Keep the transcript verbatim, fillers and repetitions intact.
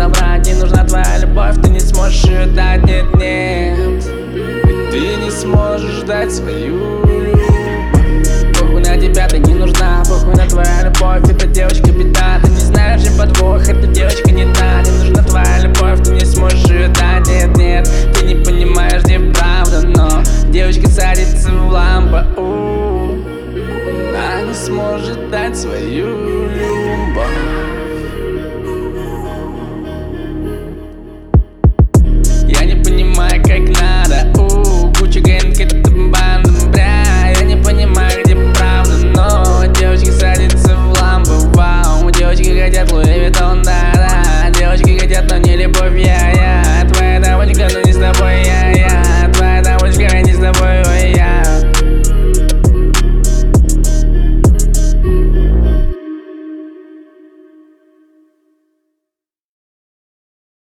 соврать. Не нужна твоя любовь, ты не сможешь ее дать, нет, нет. Ведь ты не сможешь дать свою любовь. Похуй на тебя, ты не нужна, похуй на твоя любовь. Эта девочка беда, ты не знаешь, где подвох, эта девочка